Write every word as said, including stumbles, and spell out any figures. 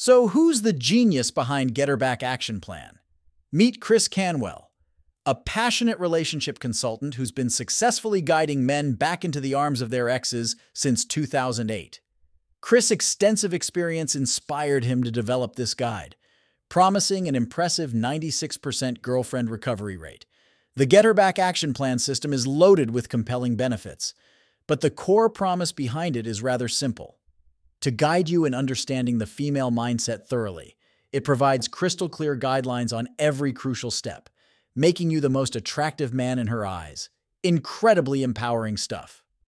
So who's the genius behind Get Her Back Action Plan? Meet Chris Canwell, a passionate relationship consultant who's been successfully guiding men back into the arms of their exes since two thousand eight. Chris' extensive experience inspired him to develop this guide, promising an impressive ninety-six percent girlfriend recovery rate. The Get Her Back Action Plan system is loaded with compelling benefits, but the core promise behind it is rather simple. To guide you in understanding the female mindset thoroughly, it provides crystal clear guidelines on every crucial step, making you the most attractive man in her eyes. Incredibly empowering stuff.